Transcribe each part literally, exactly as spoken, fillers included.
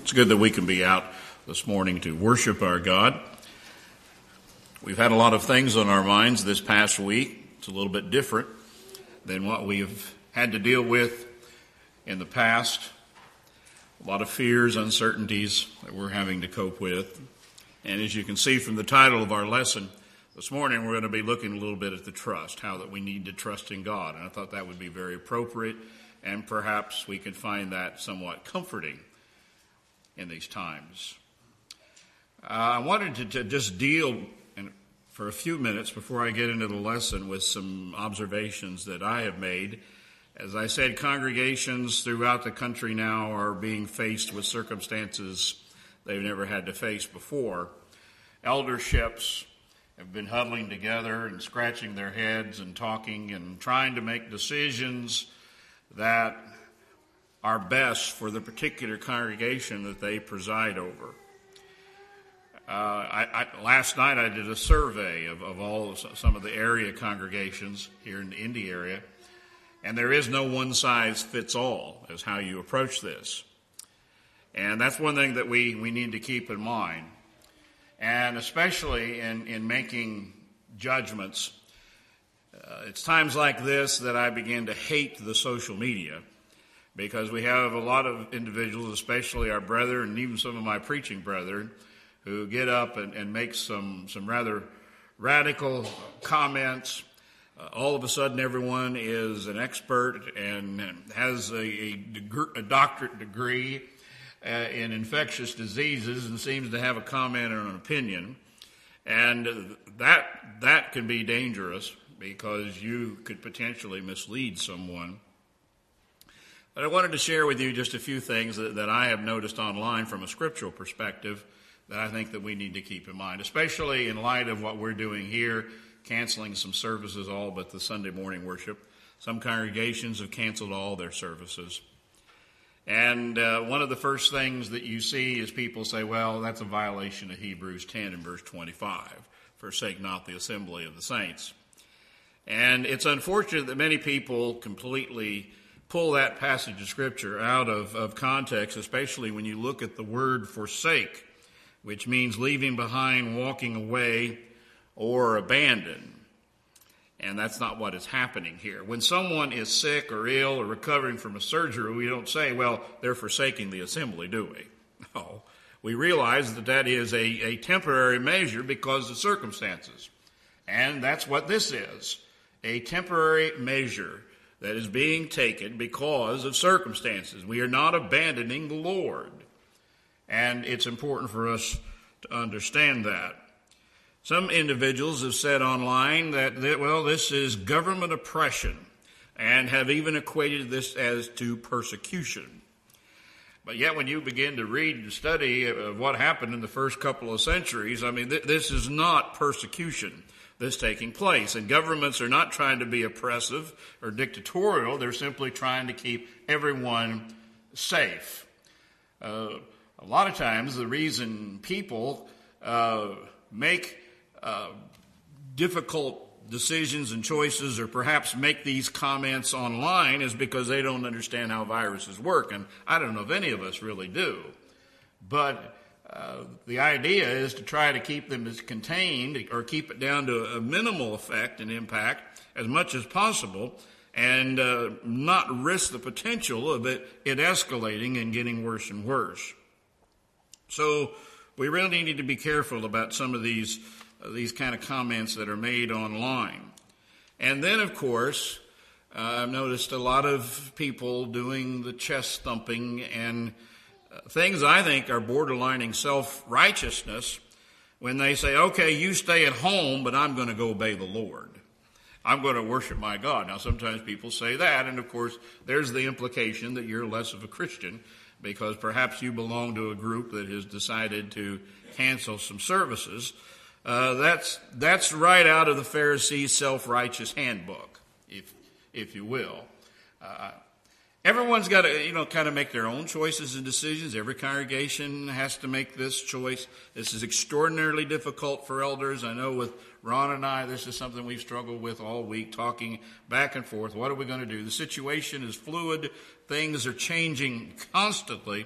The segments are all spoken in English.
It's good that we can be out this morning to worship our God. We've had a lot of things on our minds this past week. It's a little bit different than what we've had to deal with in the past. A lot of fears, uncertainties that we're having to cope with. And as you can see from the title of our lesson this morning, we're going to be looking a little bit at the trust, how that we need to trust in God. And I thought that would be very appropriate, and perhaps we could find that somewhat comforting in these times. Uh, I wanted to, to just deal in, for a few minutes before I get into the lesson with some observations that I have made. As I said, congregations throughout the country now are being faced with circumstances they've never had to face before. Elderships have been huddling together and scratching their heads and talking and trying to make decisions that are best for the particular congregation that they preside over. Uh, I, I, last night I did a survey of, of all some of the area congregations here in the Indy area, and there is no one size fits all as how you approach this. And that's one thing that we, we need to keep in mind. And especially in, in making judgments, uh, it's times like this that I begin to hate the social media, because we have a lot of individuals, especially our brethren and even some of my preaching brethren, who get up and, and make some, some rather radical comments. Uh, all of a sudden, everyone is an expert and has a, a, deg- a doctorate degree uh, in infectious diseases and seems to have a comment or an opinion. And that that can be dangerous, because you could potentially mislead someone. But I wanted to share with you just a few things that, that I have noticed online from a scriptural perspective that I think that we need to keep in mind, especially in light of what we're doing here, canceling some services, all but the Sunday morning worship. Some congregations have canceled all their services. And uh, one of the first things that you see is people say, well, that's a violation of Hebrews ten and verse twenty-five, forsake not the assembly of the saints. And it's unfortunate that many people completely pull that passage of Scripture out of, of context, especially when you look at the word forsake, which means leaving behind, walking away, or abandon. And that's not what is happening here. When someone is sick or ill or recovering from a surgery, we don't say, well, they're forsaking the assembly, do we? No. We realize that that is a, a temporary measure because of circumstances. And that's what this is, a temporary measure that is being taken because of circumstances. We are not abandoning the Lord. And it's important for us to understand that. Some individuals have said online that, that, well, this is government oppression, and have even equated this as to persecution. But yet when you begin to read and study of what happened in the first couple of centuries, I mean, th- this is not persecution that's taking place. And governments are not trying to be oppressive or dictatorial. They're simply trying to keep everyone safe. Uh, a lot of times the reason people uh, make uh, difficult decisions and choices, or perhaps make these comments online, is because they don't understand how viruses work. And I don't know if any of us really do. But Uh, the idea is to try to keep them as contained, or keep it down to a minimal effect and impact as much as possible, and uh, not risk the potential of it, it escalating and getting worse and worse. So we really need to be careful about some of these uh, these kind of comments that are made online. And then, of course, uh, I've noticed a lot of people doing the chest thumping and things I think are borderlining self-righteousness when they say, okay, you stay at home, but I'm going to go obey the Lord. I'm going to worship my God. Now, sometimes people say that, and of course, there's the implication that you're less of a Christian because perhaps you belong to a group that has decided to cancel some services. Uh, that's that's right out of the Pharisees' self-righteous handbook, if if you will. Uh, Everyone's got to, you know, kind of make their own choices and decisions. Every congregation has to make this choice. This is extraordinarily difficult for elders. I know with Ron and I, this is something we've struggled with all week, talking back and forth. What are we going to do? The situation is fluid. Things are changing constantly.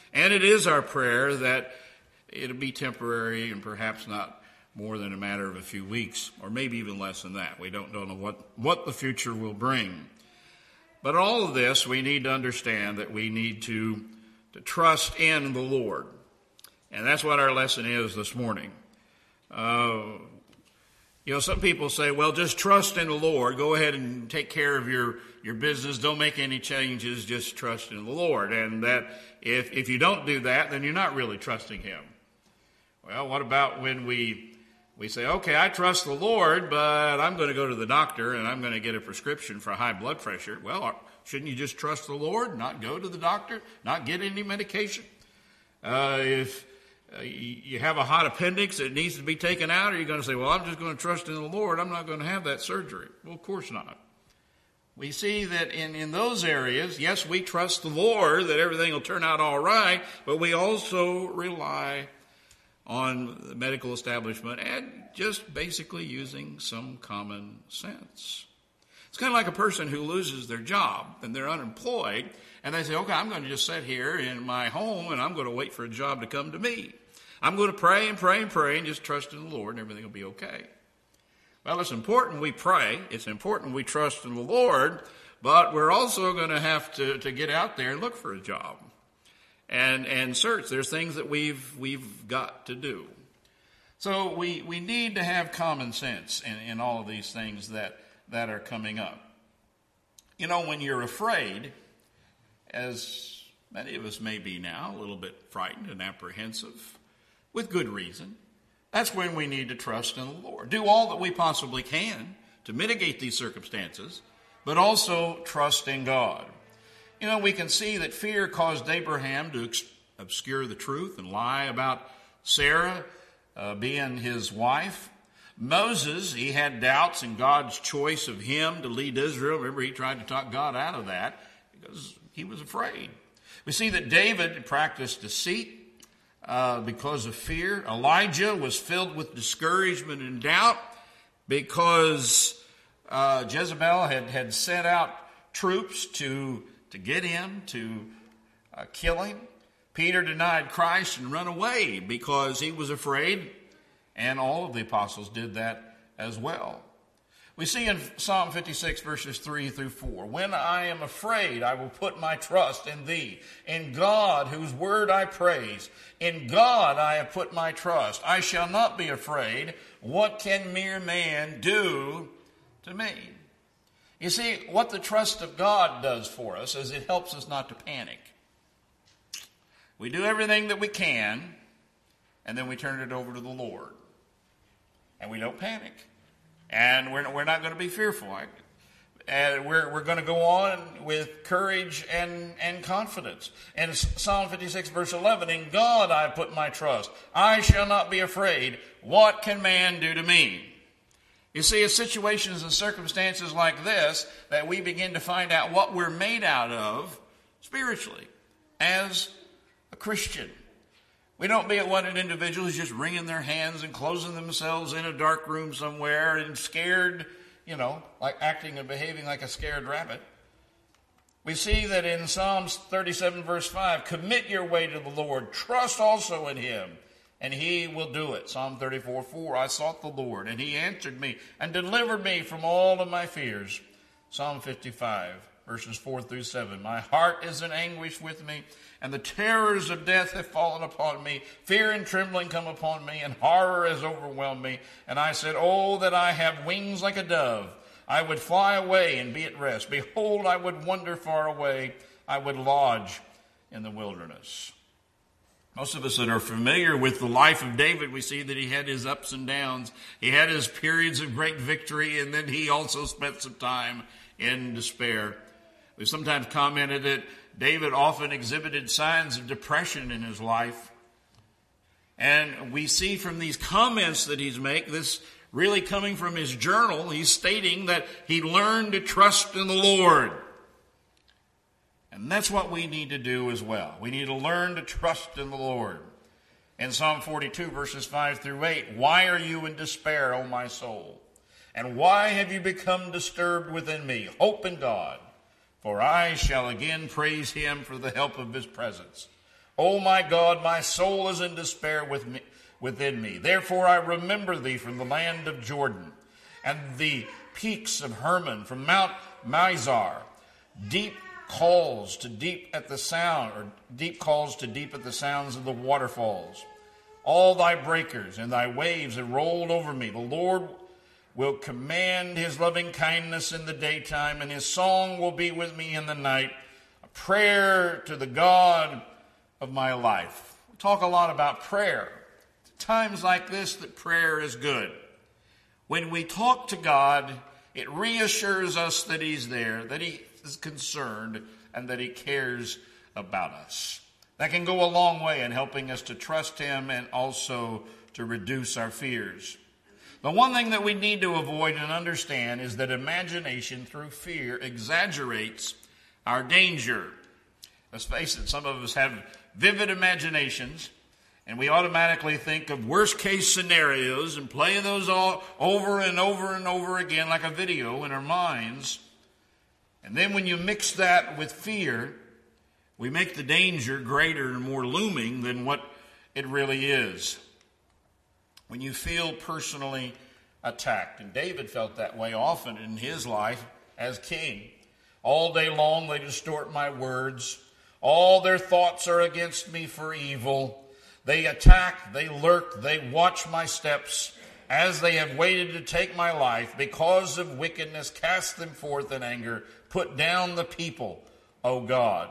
And it is our prayer that it'll be temporary and perhaps not more than a matter of a few weeks, or maybe even less than that. We don't, don't know what, what the future will bring. But all of this, we need to understand that we need to, to trust in the Lord. And that's what our lesson is this morning. Uh, you know, some people say, well, just trust in the Lord. Go ahead and take care of your, your business. Don't make any changes. Just trust in the Lord. And that if, if you don't do that, then you're not really trusting him. Well, what about when we, we say, okay, I trust the Lord, but I'm going to go to the doctor and I'm going to get a prescription for high blood pressure. Well, shouldn't you just trust the Lord, not go to the doctor, not get any medication? Uh, if uh, you have a hot appendix that needs to be taken out, are you going to say, well, I'm just going to trust in the Lord, I'm not going to have that surgery? Well, of course not. We see that in, in those areas, yes, we trust the Lord that everything will turn out all right, but we also rely on the medical establishment and just basically using some common sense. It's kind of like a person who loses their job and they're unemployed, and they say, okay, I'm going to just sit here in my home and I'm going to wait for a job to come to me. I'm going to pray and pray and pray and just trust in the Lord and everything will be okay. Well, it's important we pray. It's important we trust in the Lord, but we're also going to have to, to get out there and look for a job and, and search. There's things that we've, we've got to do. So we, we need to have common sense in, in all of these things that, that are coming up. You know, when you're afraid, as many of us may be now, a little bit frightened and apprehensive, with good reason, that's when we need to trust in the Lord. Do all that we possibly can to mitigate these circumstances, but also trust in God. You know, we can see that fear caused Abraham to ex- obscure the truth and lie about Sarah uh, being his wife. Moses, he had doubts in God's choice of him to lead Israel. Remember, he tried to talk God out of that because he was afraid. We see that David practiced deceit uh, because of fear. Elijah was filled with discouragement and doubt because uh, Jezebel had, had sent out troops to, to get him, to uh, kill him. Peter denied Christ and ran away because he was afraid, and all of the apostles did that as well. We see in Psalm fifty-six, verses three through four, when I am afraid, I will put my trust in thee. In God, whose word I praise. In God I have put my trust. I shall not be afraid. What can mere man do to me? You see, what the trust of God does for us is it helps us not to panic. We do everything that we can, and then we turn it over to the Lord. And we don't panic. And we're, we're not going to be fearful. And we're, we're going to go on with courage and, and confidence. And Psalm fifty-six, verse eleven, in God I put my trust. I shall not be afraid. What can man do to me? You see, it's situations and circumstances like this that we begin to find out what we're made out of spiritually as a Christian. We don't be what an individual who's just wringing their hands and closing themselves in a dark room somewhere and scared, you know, like acting and behaving like a scared rabbit. We see that in Psalms thirty-seven, verse five, commit your way to the Lord, trust also in him, and he will do it. Psalm thirty-four, four, I sought the Lord, and he answered me and delivered me from all of my fears. Psalm fifty-five, verses four through seven, my heart is in anguish with me, and the terrors of death have fallen upon me. Fear and trembling come upon me, and horror has overwhelmed me. And I said, oh, that I have wings like a dove. I would fly away and be at rest. Behold, I would wander far away. I would lodge in the wilderness. Most of us that are familiar with the life of David, we see that he had his ups and downs. He had his periods of great victory, and then he also spent some time in despair. We've sometimes commented that David often exhibited signs of depression in his life. And we see from these comments that he's making, this really coming from his journal, he's stating that he learned to trust in the Lord. And that's what we need to do as well. We need to learn to trust in the Lord. In Psalm forty-two, verses five through eight, why are you in despair, O my soul? And why have you become disturbed within me? Hope in God. For I shall again praise him for the help of his presence. O my God, my soul is in despair with me, within me. Therefore I remember thee from the land of Jordan, and the peaks of Hermon, from Mount Mizar. Deep calls to deep at the sound, or deep calls to deep at the sounds of the waterfalls. All thy breakers and thy waves have rolled over me. The Lord will command his loving kindness in the daytime, and his song will be with me in the night, a prayer to the God of my life. We talk a lot about prayer. At times like this that prayer is good. When we talk to God, it reassures us that he's there, that he is concerned, and that he cares about us. That can go a long way in helping us to trust him and also to reduce our fears. The one thing that we need to avoid and understand is that imagination through fear exaggerates our danger. Let's face it, some of us have vivid imaginations, and we automatically think of worst case scenarios and play those all over and over and over again like a video in our minds. And then when you mix that with fear, we make the danger greater and more looming than what it really is. When you feel personally attacked, and David felt that way often in his life as king. All day long they distort my words. All their thoughts are against me for evil. They attack, they lurk, they watch my steps. As they have waited to take my life, because of wickedness, cast them forth in anger. Put down the people, O God.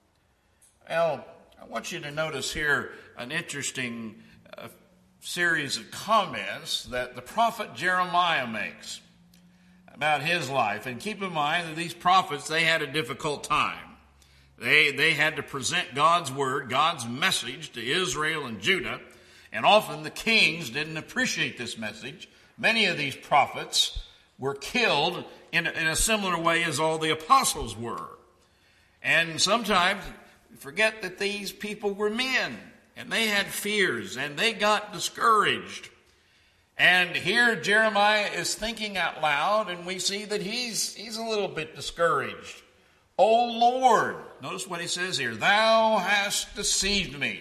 Well, I want you to notice here an interesting uh, series of comments that the prophet Jeremiah makes about his life. And keep in mind that these prophets, they had a difficult time. They, they had to present God's word, God's message to Israel and Judah. And often the kings didn't appreciate this message. Many of these prophets were killed in, in a similar way as all the apostles were. And sometimes forget that these people were men, and they had fears, and they got discouraged. And here Jeremiah is thinking out loud, and we see that he's, he's a little bit discouraged. O Lord, notice what he says here, thou hast deceived me,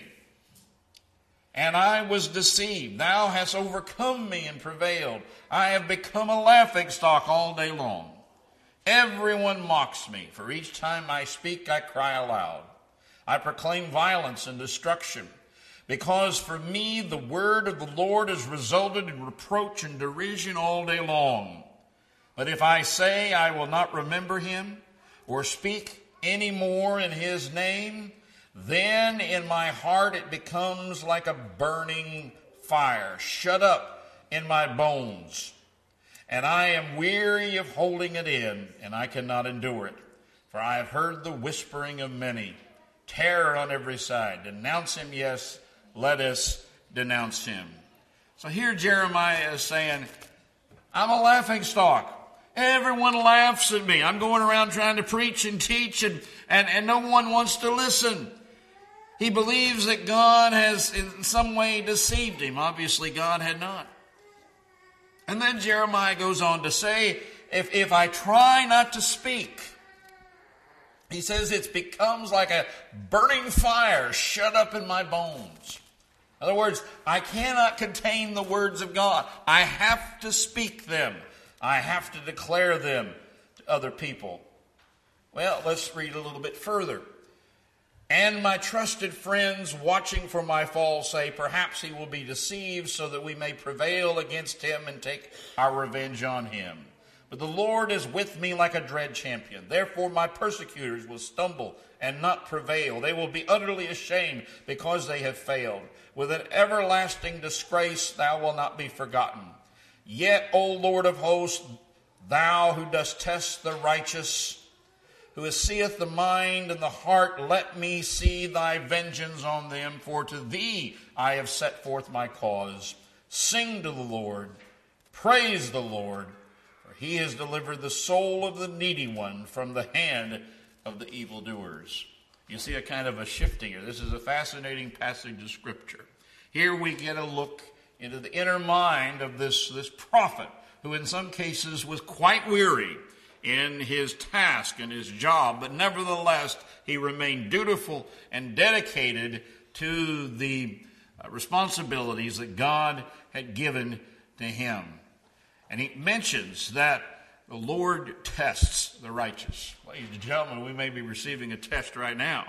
and I was deceived. Thou hast overcome me and prevailed. I have become a laughingstock all day long. Everyone mocks me, for each time I speak I cry aloud. I proclaim violence and destruction, because for me the word of the Lord has resulted in reproach and derision all day long. But if I say I will not remember him, or speak any more in his name, then in my heart it becomes like a burning fire, shut up in my bones. And I am weary of holding it in, and I cannot endure it. For I have heard the whispering of many, terror on every side. Denounce him, yes, let us denounce him. So here Jeremiah is saying, I'm a laughingstock. Everyone laughs at me. I'm going around trying to preach and teach, and, and, and no one wants to listen. He believes that God has in some way deceived him. Obviously, God had not. And then Jeremiah goes on to say, if, if I try not to speak, he says it becomes like a burning fire shut up in my bones. In other words, I cannot contain the words of God. I have to speak them. I have to declare them to other people. Well, let's read a little bit further. And my trusted friends watching for my fall say, perhaps he will be deceived so that we may prevail against him and take our revenge on him. But the Lord is with me like a dread champion. Therefore my persecutors will stumble and not prevail. They will be utterly ashamed because they have failed. With an everlasting disgrace thou wilt not be forgotten. Yet, O Lord of hosts, thou who dost test the righteous, who seeth the mind and the heart, let me see thy vengeance on them, for to thee I have set forth my cause. Sing to the Lord, praise the Lord, for he has delivered the soul of the needy one from the hand of the evildoers. You see a kind of a shifting here. This is a fascinating passage of Scripture. Here we get a look into the inner mind of this, this prophet, who in some cases was quite weary. in his task and his job, but nevertheless, he remained dutiful and dedicated to the responsibilities that God had given to him. And he mentions that the Lord tests the righteous. Ladies and gentlemen, we may be receiving a test right now.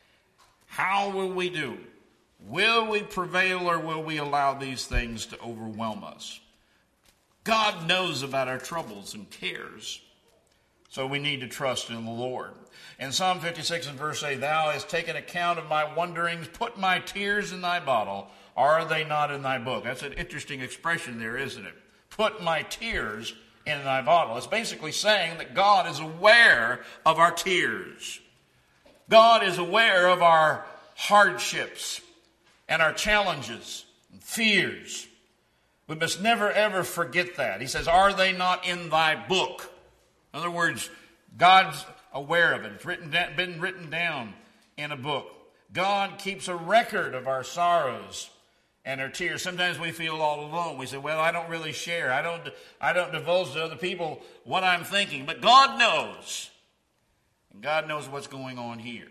How will we do? Will we prevail, or will we allow these things to overwhelm us? God knows about our troubles and cares, so we need to trust in the Lord. In Psalm fifty-six and verse eight, thou hast taken account of my wanderings, put my tears in thy bottle. Are they not in thy book? That's an interesting expression there, isn't it? Put my tears in thy bottle. It's basically saying that God is aware of our tears. God is aware of our hardships and our challenges and fears. We must never, ever forget that. He says, are they not in thy book? In other words, God's aware of it. It's written, been written down in a book. God keeps a record of our sorrows and our tears. Sometimes we feel all alone. We say, well, I don't really share. I don't, I don't divulge to other people what I'm thinking. But God knows. And God knows what's going on here.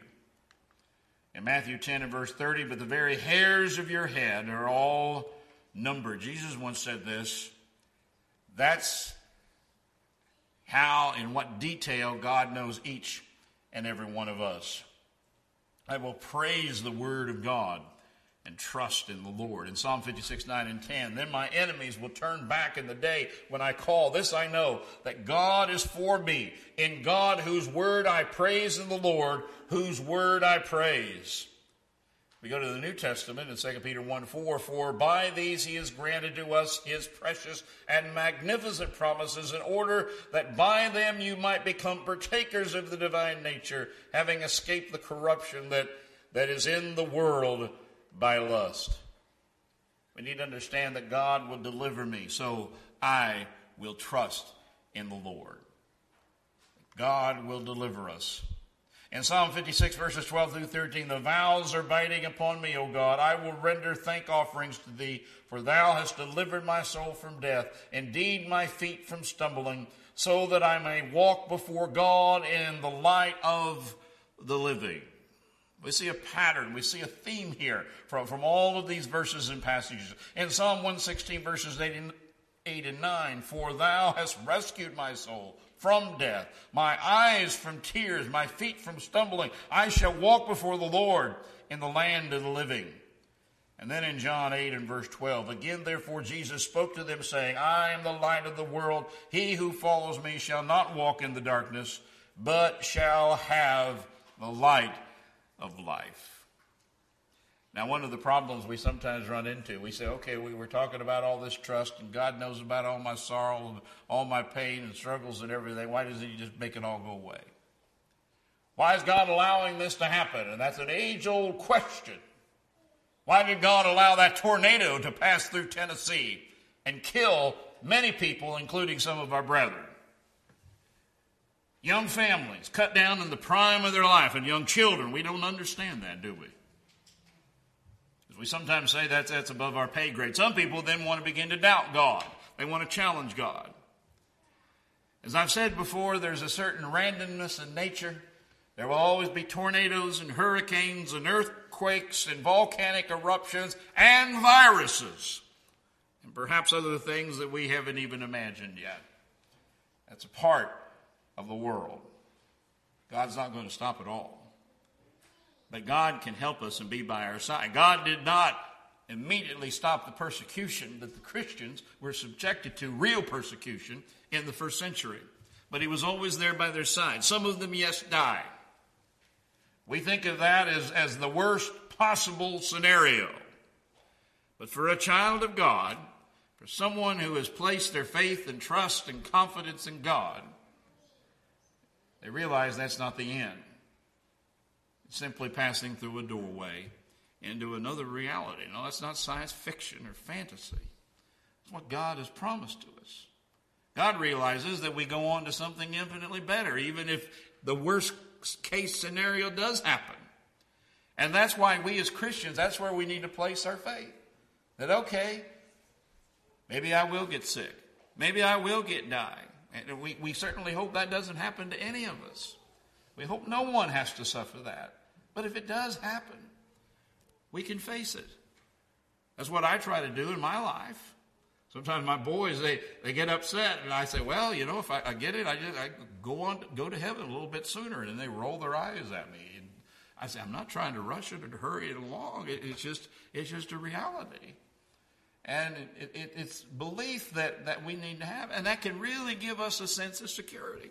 In Matthew ten and verse thirty, but the very hairs of your head are all numbered. Jesus once said this. That's how, in what detail, God knows each and every one of us. I will praise the word of God and trust in the Lord. In Psalm fifty-six, nine and ten, then my enemies will turn back in the day when I call. This I know, that God is for me. In God, whose word I praise, in the Lord, whose word I praise. We go to the New Testament in Second Peter one four, for by these he has granted to us his precious and magnificent promises, in order that by them you might become partakers of the divine nature, having escaped the corruption that, that is in the world by lust. We need to understand that God will deliver me, so I will trust in the Lord. God will deliver us. In Psalm fifty-six, verses twelve through thirteen, the vows are biting upon me, O God. I will render thank offerings to thee, for thou hast delivered my soul from death, indeed my feet from stumbling, so that I may walk before God in the light of the living. We see a pattern, we see a theme here from, from all of these verses and passages. In Psalm one sixteen, verses eight and nine, for thou hast rescued my soul from death, my eyes from tears, my feet from stumbling. I shall walk before the Lord in the land of the living. And then in John eight and verse twelve, again, therefore, Jesus spoke to them, saying, I am the light of the world. He who follows me shall not walk in the darkness, but shall have the light of life. Now, one of the problems we sometimes run into, we say, okay, we were talking about all this trust, and God knows about all my sorrow, and all my pain and struggles and everything. Why doesn't he just make it all go away? Why is God allowing this to happen? And that's an age-old question. Why did God allow that tornado to pass through Tennessee and kill many people, including some of our brethren? Young families cut down in the prime of their life, and young children. We don't understand that, do we? As we sometimes say that's, that's above our pay grade. Some people then want to begin to doubt God. They want to challenge God. As I've said before, there's a certain randomness in nature. There will always be tornadoes and hurricanes and earthquakes and volcanic eruptions and viruses. And perhaps other things that we haven't even imagined yet. That's a part of the world. God's not going to stop it all. But God can help us and be by our side. God did not immediately stop the persecution that the Christians were subjected to, real persecution, in the first century. But he was always there by their side. Some of them, yes, died. We think of that as, as the worst possible scenario. But for a child of God, for someone who has placed their faith and trust and confidence in God, they realize that's not the end. It's simply passing through a doorway into another reality. No, that's not science fiction or fantasy. It's what God has promised to us. God realizes that we go on to something infinitely better, even if the worst case scenario does happen. And that's why we as Christians, that's where we need to place our faith. That, okay, maybe I will get sick. Maybe I will get die. And we, we certainly hope that doesn't happen to any of us. We hope no one has to suffer that. But if it does happen, we can face it. That's what I try to do in my life. Sometimes my boys, they, they get upset, and I say, well, you know, if I, I get it, I just I go on, go to heaven a little bit sooner, and they roll their eyes at me. And I say, I'm not trying to rush it or to hurry it along. It, it's just it's just a reality. And it, it, it's belief that, that we need to have, and that can really give us a sense of security.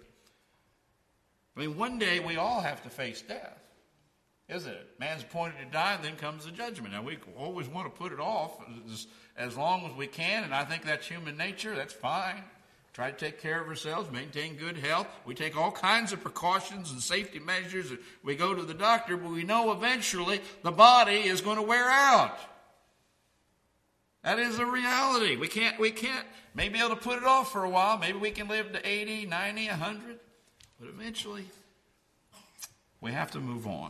I mean, one day we all have to face death, isn't it? Man's appointed to die, and then comes the judgment. Now, we always want to put it off as, as long as we can, and I think that's human nature. That's fine. Try to take care of ourselves, maintain good health. We take all kinds of precautions and safety measures. We go to the doctor, but we know eventually the body is going to wear out. That is a reality. We can't, we can't maybe be able to put it off for a while. Maybe we can live to eighty, ninety, one hundred. But eventually, we have to move on.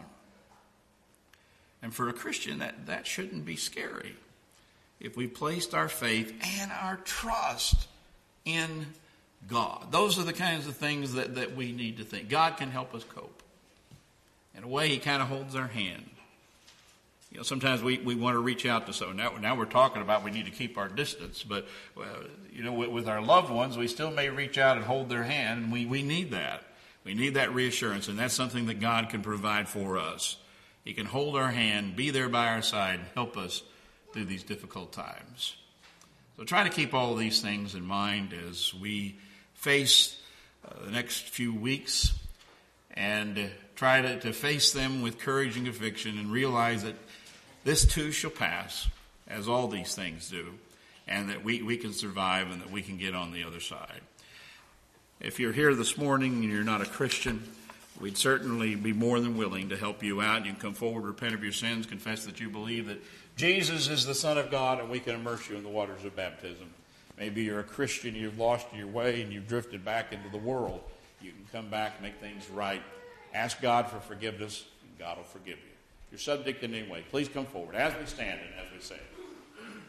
And for a Christian, that, that shouldn't be scary. If we placed our faith and our trust in God. Those are the kinds of things that, that we need to think. God can help us cope. In a way, he kind of holds our hand. You know, sometimes we, we want to reach out to someone. Now, now we're talking about we need to keep our distance. But, well, you know, with, with our loved ones, we still may reach out and hold their hand. And we, we need that. We need that reassurance. And that's something that God can provide for us. He can hold our hand, be there by our side, and help us through these difficult times. So try to keep all of these things in mind as we face uh, the next few weeks, and uh, try to, to face them with courage and conviction, and realize that this too shall pass, as all these things do, and that we, we can survive and that we can get on the other side. If you're here this morning and you're not a Christian, we'd certainly be more than willing to help you out. You can come forward, repent of your sins, confess that you believe that Jesus is the Son of God, and we can immerse you in the waters of baptism. Maybe you're a Christian, you've lost your way, and you've drifted back into the world. You can come back, make things right. Ask God for forgiveness, and God will forgive you. If you're subject in any way, please come forward as we stand and as we say.